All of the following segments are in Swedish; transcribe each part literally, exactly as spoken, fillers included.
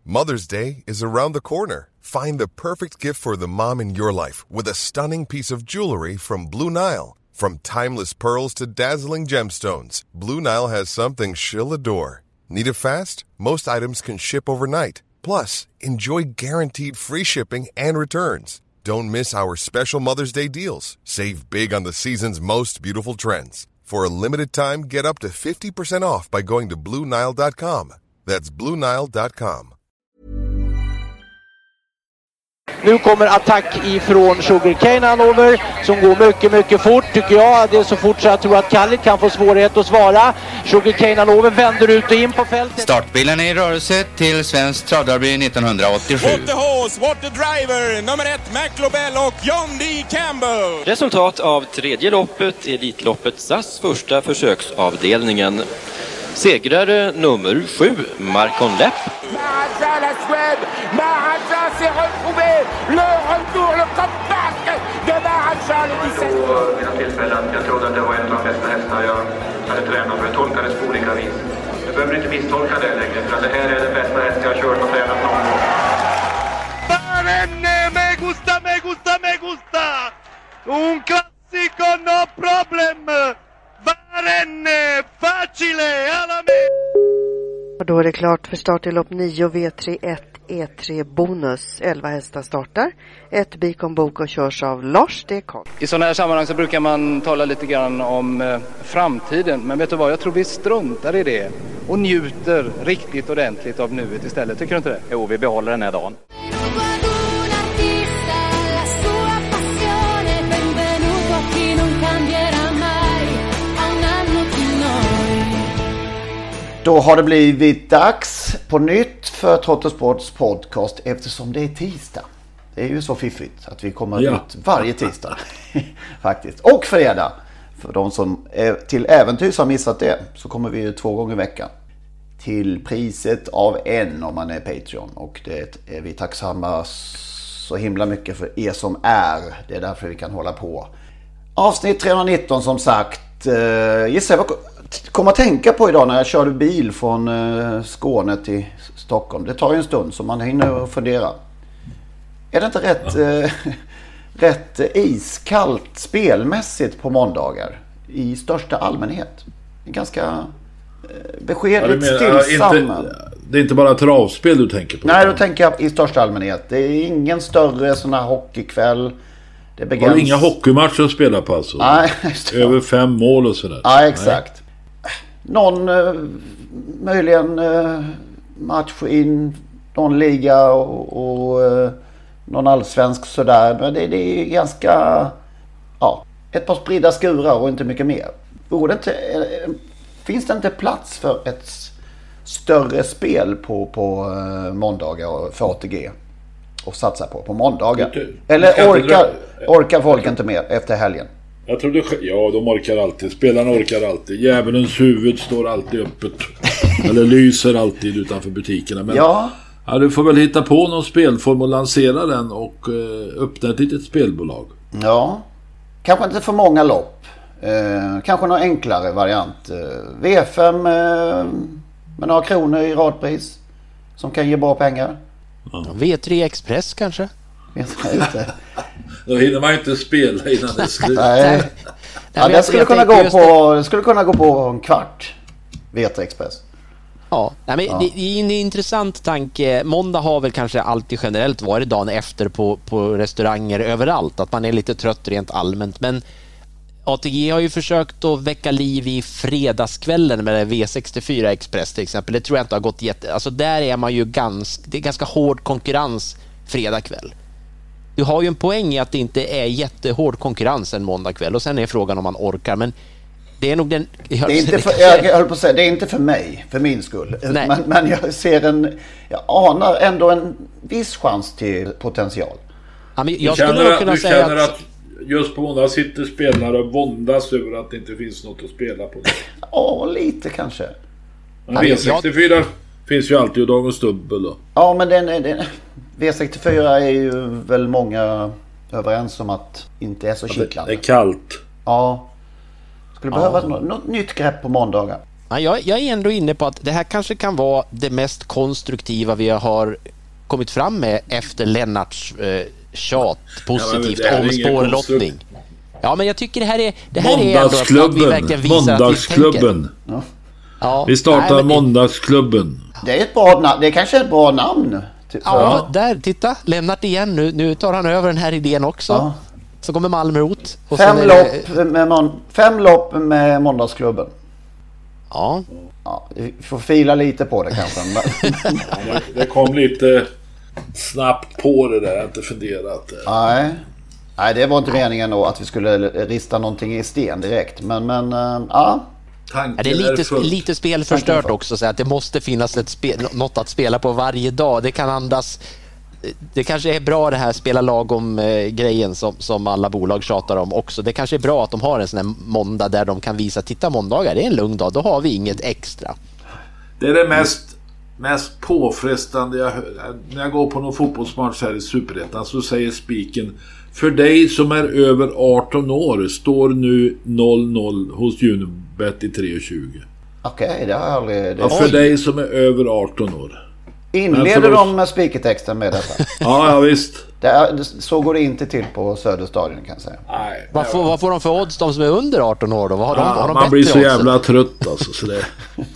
Mother's Day is around the corner. Find the perfect gift for the mom in your life with a stunning piece of jewelry from Blue Nile. From timeless pearls to dazzling gemstones, Blue Nile has something she'll adore. Need it fast? Most items can ship overnight. Plus, enjoy guaranteed free shipping and returns. Don't miss our special Mother's Day deals. Save big on the season's most beautiful trends. For a limited time, get up to fifty percent off by going to blue nile dot com. That's blue nile dot com. Nu kommer attack ifrån Sugarcane Hanover som går mycket, mycket fort tycker jag. Det är så fort så jag tror att Khalid kan få svårighet att svara. Sugarcane Hanover vänder ut och in på fältet. Startbilen är i rörelse till Svensk Travderby nittonhundraåttiosju. What the horse, what the driver, nummer ett McLobel och John D. Campbell. Resultat av tredje loppet, Elitloppet S A S första försöksavdelningen. Segrare nummer sju, Marcon Lepp. Maharaja, la Suède, Maharaja s'est retrouvé, le retour, le comeback de Maharaja, le dix-sept. På mina tillfällen, jag trodde att det var en av de bästa hästar jag hade tränat, för jag tolkades på olika vis. Jag behöver inte misstolka det längre, för det här är den bästa häst jag har kört och tränat någon gång. Barenne, me gusta, me gusta, me gusta! Un classico, no problem! Barenne, facile, alla me! Och då är det klart för start i lopp nio V tre ett E tre bonus. elva hästar startar. Ett Bikon Bok och körs av Lars D. Karl. I sådana här sammanhang så brukar man tala lite grann om eh, framtiden. Men vet du vad, jag tror vi struntar i det. Och njuter riktigt ordentligt av nuet istället. Tycker du inte det? Jo, vi behåller den här dagen. Då har det blivit dags på nytt för Trottosports podcast eftersom det är tisdag. Det är ju så fiffigt att vi kommer ja. ut varje tisdag faktiskt. Och fredag. För de som är till äventyrs har missat det så kommer vi ju två gånger i veckan. Till priset av en om man är Patreon. Och det är vi tacksamma så himla mycket för er som är. Det är därför vi kan hålla på. Avsnitt trehundranitton som sagt. Uh, gissa vad kommer att tänka på idag när jag körde bil från uh, Skåne till Stockholm. Det tar ju en stund så man hinner fundera. Är det inte rätt, uh, rätt iskallt spelmässigt på måndagar i största allmänhet? Ganska uh, beskedligt ja, stillsam. Ja, inte, det är inte bara travspel du tänker på? Nej, då tänker jag i största allmänhet. Det är ingen större sån här hockeykväll. Det begräns... Har du inga hockeymatcher att spela på alltså? Nej, över fem mål och sådär. Ja, exakt. Nej. Någon uh, möjligen uh, match in någon liga och, och uh, någon allsvensk sådär. Men det, det är ganska ja, ett par spridda skurar och inte mycket mer. Borde inte, uh, finns det inte plats för ett större spel på, på uh, måndagar för A T G? Och satsa på på måndagar. Du, eller orkar, orkar folk inte mer efter helgen? Jag tror det, ja, de orkar alltid. Spelarna orkar alltid. Djävulens huvud står alltid öppet. Eller lyser alltid utanför butikerna. Men ja. Ja, du får väl hitta på någon spelform och lansera den och uh, öppna ett litet spelbolag. Ja, kanske inte för många lopp. Uh, kanske någon enklare variant. Uh, V fem uh, med några kronor i radpris som kan ge bra pengar. Ja. V tre Express kanske? Då hinner man inte spela innan det är slut. Nej. Ja, det skulle kunna gå på det skulle kunna gå på en kvart. V tre Express. Ja, nej, men ja. Det, det är en intressant tanke. Måndag har väl kanske alltid generellt varit dagen efter på, på restauranger överallt. Att man är lite trött rent allmänt. Men A T G har ju försökt att väcka liv i fredagskvällen med V sextiofyra Express till exempel. Det tror jag inte har gått jätte... Alltså där är man ju ganska... Det är ganska hård konkurrens fredagkväll. Du har ju en poäng i att det inte är jättehård konkurrens en måndagkväll. Och sen är frågan om man orkar. Men det är nog den... Det är inte för, jag höll på att säga, det är inte för mig, för min skull. Men, men jag ser en... Jag anar ändå en viss chans till potential. Ja, men jag skulle nog kunna säga att... att... Just på måndag sitter spelare och våndas över att det inte finns något att spela på. Ja, lite kanske. Men V sextiofyra jag... finns ju alltid och dagens dubbel då. Ja, men den, den, V sextiofyra är ju väl många överens om att inte är så kittlande. Det är kallt. Ja. Skulle behöva ja. något, något nytt grepp på måndagar. Ja, jag, jag är ändå inne på att det här kanske kan vara det mest konstruktiva vi har kommit fram med efter Lennarts eh, tjat positivt ja, om spårlottning. Ja, men jag tycker det här är det här är ändå att vi verkligen visar Måndagsklubben. Att vi tänker. Ja. Vi startar nej, Måndagsklubben. Det är ett bra namn. Det är kanske ett bra namn. Ja, ja, där, titta. Lennart igen nu. Nu tar han över den här idén också. Ja. Så kommer Malmö ut. Och fem, lopp det... med mon- fem lopp med Måndagsklubben. Ja. Ja. Vi får fila lite på det kanske. ja, det kom lite snabbt på det där. Jag har inte funderat. Nej. Nej, det var inte meningen då att vi skulle rista någonting i sten direkt. Men, men äh, ja. Ja, det är lite, är lite spelförstört också, så att det måste finnas ett spel, något att spela på varje dag. Det kan andas. Det kanske är bra det här spela lagom eh, grejen som, som alla bolag tjatar om också. Det kanske är bra att de har en sån här måndag där de kan visa, titta måndagar, det är en lugn dag, då har vi inget extra. Det är det mest, mest påfrestande jag hör. När jag går på någon fotbollsmatch här i Superettan så säger spiken: för dig som är över arton år står nu noll noll hos Unibet i tre tjugo. Okej, okay, det har jag aldrig... Det... Ja, för Oj. dig som är över arton år. Inleder de med spikertexten med detta? ja, ja, visst. Det är, så går det inte till på Söderstadion, kan jag säga. Nej. Vad får, vad får de för odds, de som är under arton år då? Vad har de, ja, har de man blir så odds? Jävla trött alltså. Så det...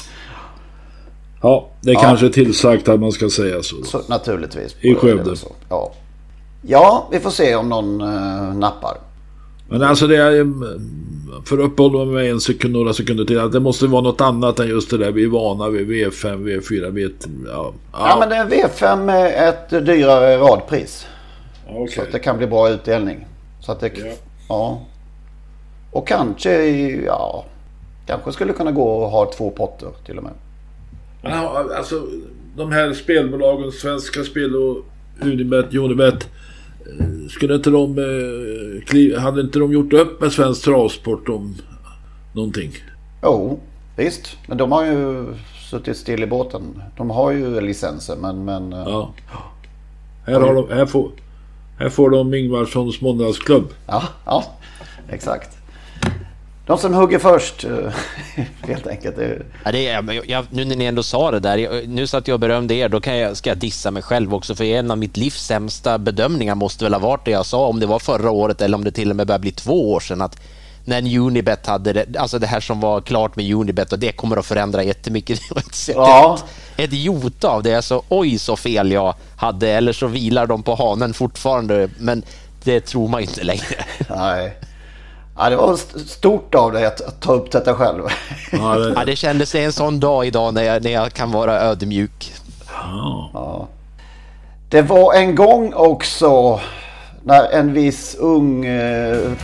Ja, det är ja. kanske tillsagt att man ska säga så. så naturligtvis. I Skövde. Ja. Ja, vi får se om någon uh, nappar. Men alltså det är, för att uppehålla mig en sekund, några sekunder till, att det måste vara något annat än just det där vi är vana vid V fem, V fyra, V ja, ja. ja, men det är V fem med ett dyrare radpris. Okay. Så att det kan bli bra utdelning. Så att det, ja. ja. Och kanske, ja, kanske skulle kunna gå och ha två potter till och med. Men alltså, de här spelbolagen, Svenska Spel och Unibet, Unibet, skulle inte de hade inte de gjort upp med Svensk Travsport om någonting? Jo, visst. Men de har ju suttit still i båten. De har ju licenser, men... men ja. Här, har de, här, får, här får de Ingvarssons måndagsklubb. Ja, ja, exakt. De som hugger först, helt enkelt. Ja, det är, jag, nu när ni ändå sa det där, jag, nu så att jag berömde er, då kan jag, ska jag dissa mig själv också, för en av mitt livs sämsta bedömningar måste väl ha varit det jag sa, om det var förra året eller om det till och med börjar bli två år sedan, att när Unibet hade det, alltså det här som var klart med Unibet, och det kommer att förändra jättemycket. Ja. Ett, ett jota av det, så oj så fel jag hade, eller så vilar de på hanen fortfarande, men det tror man inte längre. Nej. Ja, det var stort av dig att ta upp detta själv. Ja, det, ja, det kändes en sån dag idag när jag, när jag kan vara ödmjuk. Ja. Ja. Det var en gång också när en viss ung... Eh...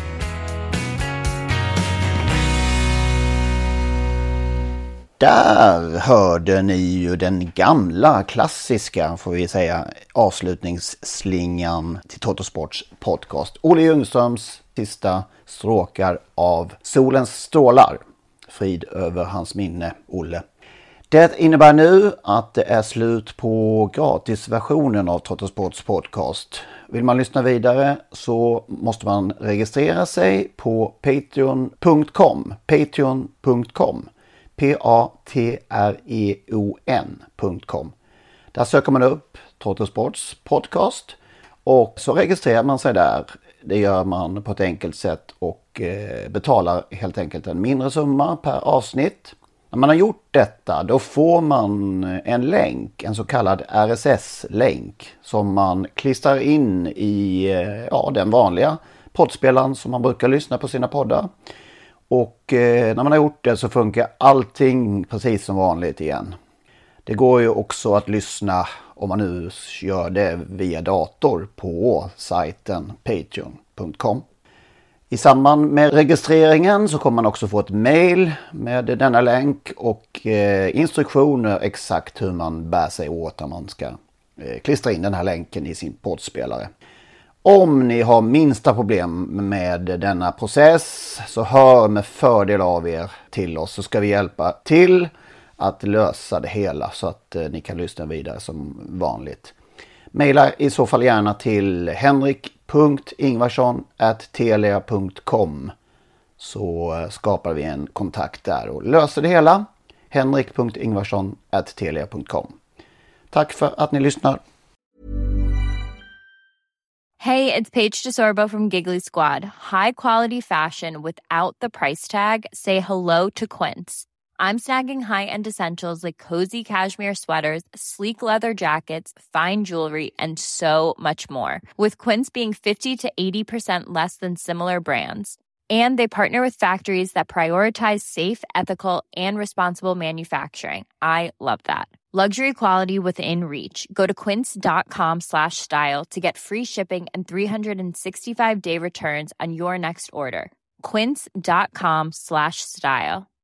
Där hörde ni ju den gamla klassiska, får vi säga, avslutningsslingan till Totosports podcast. Olle Ljungströms sista stråkar av Solens strålar. Frid över hans minne, Olle. Det innebär nu att det är slut på gratisversionen av Totosports podcast. Vill man lyssna vidare så måste man registrera sig på patreon punkt com. patreon punkt com. P-A-T-R-E-O-N punkt com. Där söker man upp Totosports podcast och så registrerar man sig där. Det gör man på ett enkelt sätt och eh, betalar helt enkelt en mindre summa per avsnitt. När man har gjort detta, då får man en länk, en så kallad R S S-länk, som man klistrar in i eh, ja, den vanliga poddspelaren som man brukar lyssna på sina poddar. Och eh, när man har gjort det så funkar allting precis som vanligt igen. Det går ju också att lyssna, om man nu gör det via dator, på sajten patreon punkt com. I samband med registreringen så kommer man också få ett mail med denna länk och eh, instruktioner exakt hur man bär sig åt när man ska eh, klistra in den här länken i sin poddspelare. Om ni har minsta problem med denna process så hör med fördel av er till oss, så ska vi hjälpa till att lösa det hela så att eh, ni kan lyssna vidare som vanligt. Maila i så fall gärna till henrik punkt ingvarsson at telia punkt com så skapar vi en kontakt där och löser det hela. henrik punkt ingvarsson at telia punkt com. Tack för att ni lyssnar. Hey, it's Paige DeSorbo from Giggly Squad. High quality fashion without the price tag. Say hello to Quince. I'm snagging high-end essentials like cozy cashmere sweaters, sleek leather jackets, fine jewelry, and so much more. With Quince being fifty to eighty percent less than similar brands. And they partner with factories that prioritize safe, ethical, and responsible manufacturing. I love that. Luxury quality within reach. Go to quince.com slash style to get free shipping and three sixty-five day returns on your next order. Quince.com slash style.